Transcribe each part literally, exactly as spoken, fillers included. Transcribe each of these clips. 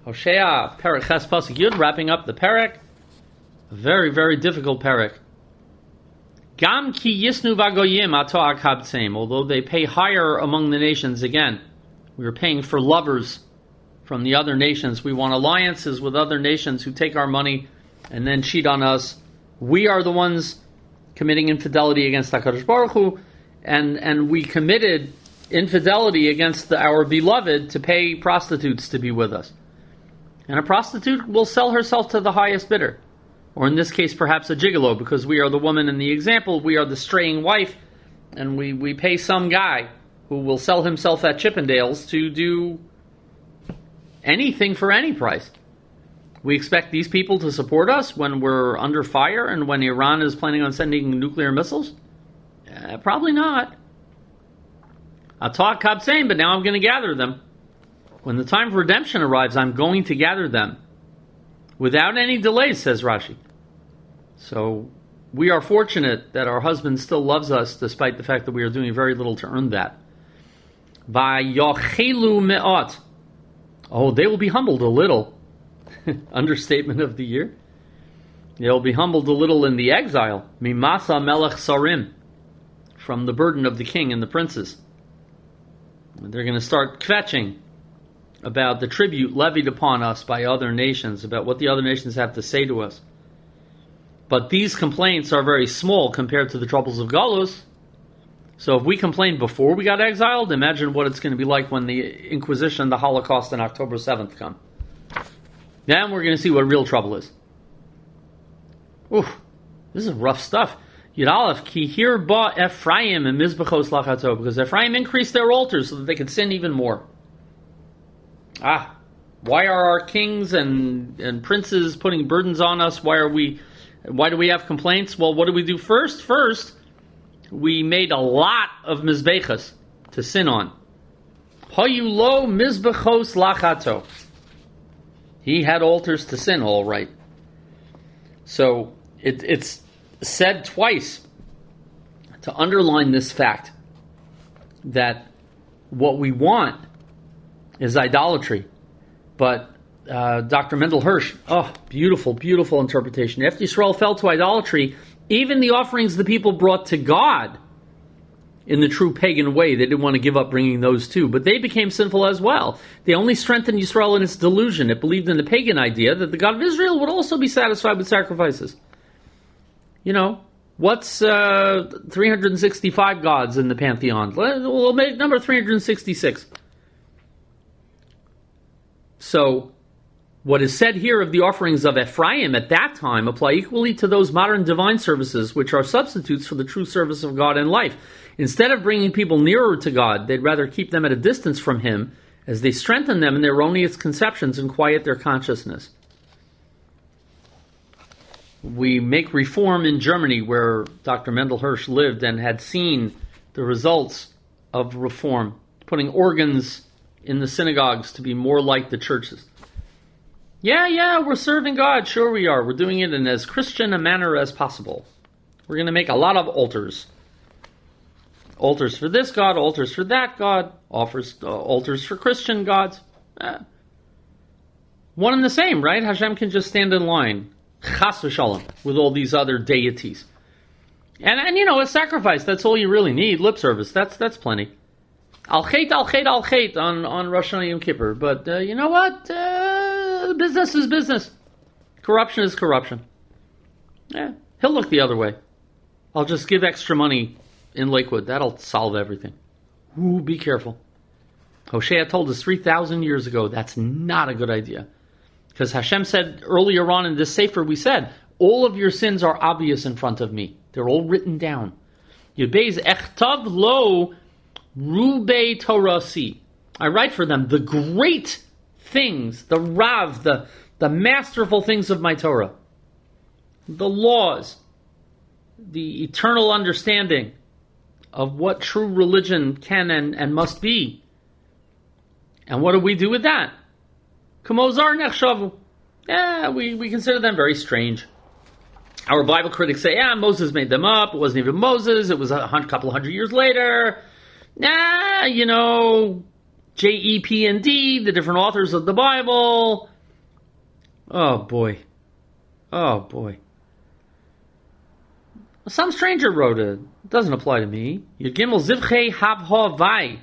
Hosea, Perek Ches Pasuk Yud, wrapping up the Perek. A very, very difficult Perek. Gam ki yisnu vagoyim ato akabtseim. Although they pay higher among the nations, again, we are paying for lovers from the other nations. We want alliances with other nations who take our money and then cheat on us. We are the ones committing infidelity against HaKadosh Baruch Hu, and, and we committed infidelity against the, our beloved to pay prostitutes to be with us. And a prostitute will sell herself to the highest bidder. Or in this case, perhaps a gigolo, because we are the woman in the example, we are the straying wife, and we, we pay some guy who will sell himself at Chippendales to do anything for any price. We expect these people to support us when we're under fire and when Iran is planning on sending nuclear missiles? Uh, probably not. I'll talk Kabsein, but now I'm going to gather them. When the time for redemption arrives, I'm going to gather them. Without any delays, says Rashi. So we are fortunate that our husband still loves us despite the fact that we are doing very little to earn that. Vayochelu me'ot. Oh, they will be humbled a little. Understatement of the year. They'll be humbled a little in the exile. Mimasa melech sarim. From the burden of the king and the princes. They're going to start kvetching about the tribute levied upon us by other nations, about what the other nations have to say to us. But these complaints are very small compared to the troubles of Galus. So if we complained before we got exiled, imagine what it's going to be like when the Inquisition, the Holocaust on October seventh come. Then we're going to see what real trouble is. Oof, this is rough stuff. Yud Aleph, ki hir ba Ephraim and mizbechos lachato, because Ephraim increased their altars so that they could sin even more. Ah, why are our kings and, and princes putting burdens on us? Why are we? Why do we have complaints? Well, what do we do first? First, we made a lot of mizbechos to sin on. Hayu lo mizbechos lachato. He had altars to sin, all right. So it, it's said twice to underline this fact that what we want is idolatry. But uh, Doctor Mendel Hirsch, oh, beautiful, beautiful interpretation. After Yisrael fell to idolatry, even the offerings the people brought to God in the true pagan way, they didn't want to give up bringing those too, but they became sinful as well. They only strengthened Yisrael in its delusion. It believed in the pagan idea that the God of Israel would also be satisfied with sacrifices. You know, what's uh, three hundred sixty-five gods in the pantheon? We'll make number three hundred sixty-six. So, what is said here of the offerings of Ephraim at that time apply equally to those modern divine services, which are substitutes for the true service of God in life. Instead of bringing people nearer to God, they'd rather keep them at a distance from Him, as they strengthen them in their erroneous conceptions and quiet their consciousness. We make reform in Germany, where Doctor Mendel Hirsch lived and had seen the results of reform, putting organs in the synagogues to be more like the churches. Yeah, yeah, we're serving God. Sure we are. We're doing it in as Christian a manner as possible. We're going to make a lot of altars. Altars for this God, altars for that God, offers, uh, altars for Christian gods. Eh. One and the same, right? Hashem can just stand in line, chas v'shalom, with all these other deities. And, and you know, a sacrifice, that's all you really need. Lip service, that's that's plenty. Al chait, al chait, al chait on, on Rosh Hashanah Yom Kippur. But uh, you know what? Uh, business is business. Corruption is corruption. Yeah, he'll look the other way. I'll just give extra money in Lakewood. That'll solve everything. Ooh, be careful. Hosea told us three thousand years ago that's not a good idea. Because Hashem said earlier on in this Sefer, we said, all of your sins are obvious in front of me. They're all written down. Yebez echtav lo rubei torasi. I write for them the great things, the Rav, the, the masterful things of my Torah. The laws, the eternal understanding of what true religion can and, and must be. And what do we do with that? Kamozar nechshavu. Yeah, we, we consider them very strange. Our Bible critics say, yeah, Moses made them up. It wasn't even Moses. It was a hundred, couple of hundred years later. Nah, you know, J E P and D, the different authors of the Bible, Oh boy. Oh boy. Some stranger wrote it. It doesn't apply to me. Yegimel zivchei habhavai.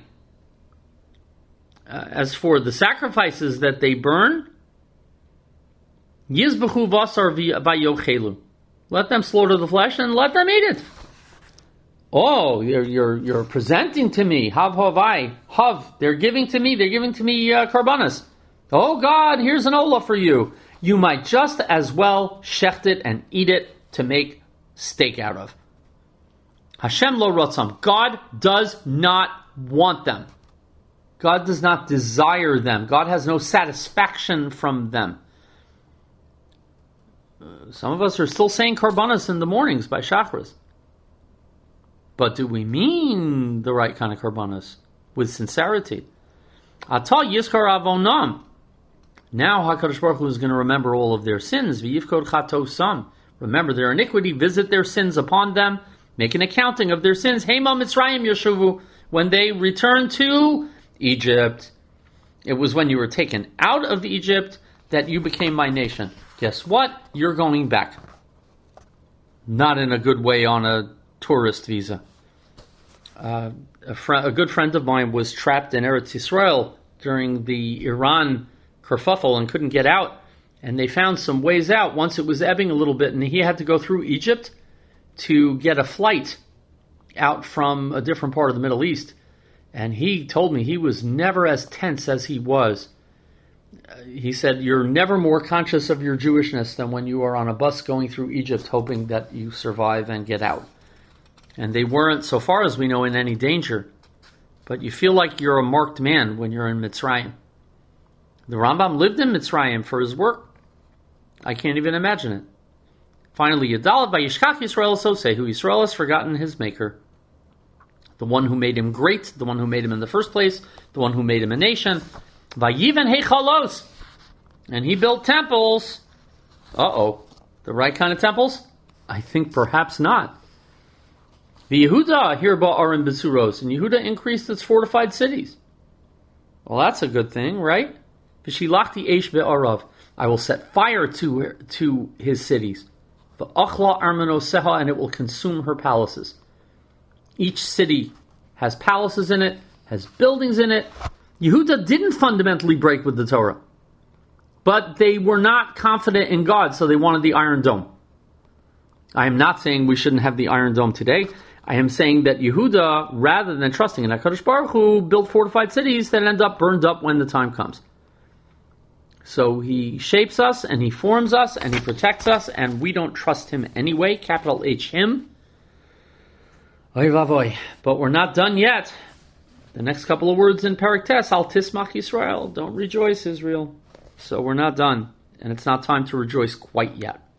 As for the sacrifices that they burn, yizbechu vasar vayochelu. Let them slaughter the flesh and let them eat it. Oh, you're you're you're presenting to me hav havai hav. They're giving to me. They're giving to me uh, karbanas. Oh God, here's an ola for you. You might just as well shecht it and eat it to make steak out of. Hashem lo rotzam. God does not want them. God does not desire them. God has no satisfaction from them. Uh, some of us are still saying karbanas in the mornings by Shachris. But do we mean the right kind of karbanas with sincerity? Ata yizkar avonam. Now HaKadosh Baruch Hu is going to remember all of their sins. V'yivkod chatosam. Remember their iniquity, visit their sins upon them, make an accounting of their sins. Hema Mitzrayim Yeshuvu. When they return to Egypt, it was when you were taken out of Egypt that you became my nation. Guess what? You're going back. Not in a good way on a tourist visa. Uh, a, fr- a good friend of mine was trapped in Eretz Yisrael during the Iran kerfuffle and couldn't get out. And they found some ways out once it was ebbing a little bit, and he had to go through Egypt to get a flight out from a different part of the Middle East. And he told me he was never as tense as he was. Uh, he said, you're never more conscious of your Jewishness than when you are on a bus going through Egypt hoping that you survive and get out. And they weren't, so far as we know, in any danger. But you feel like you're a marked man when you're in Mitzrayim. The Rambam lived in Mitzrayim for his work. I can't even imagine it. Finally, Yadalad by Yishkach Yisrael Sosei, who Yisrael has forgotten his maker. The one who made him great, the one who made him in the first place, the one who made him a nation. Vayiven Heichalos. And he built temples. Uh-oh. The right kind of temples? I think perhaps not. The Yehuda hirba arim besuros, and Yehuda increased its fortified cities. Well, that's a good thing, right? V'shilachti eish be'arav. I will set fire to to his cities. V'achla armanoseha, and it will consume her palaces. Each city has palaces in it, has buildings in it. Yehuda didn't fundamentally break with the Torah, but they were not confident in God, so they wanted the Iron Dome. I am not saying we shouldn't have the Iron Dome today. I am saying that Yehuda, rather than trusting in HaKadosh Baruch Hu, built fortified cities that end up burned up when the time comes. So he shapes us, and he forms us, and he protects us, and we don't trust him anyway. Capital H, him. Oy vavoy. But we're not done yet. The next couple of words in Perek Tes, Al Tismach Yisrael. Don't rejoice, Israel. So we're not done. And it's not time to rejoice quite yet.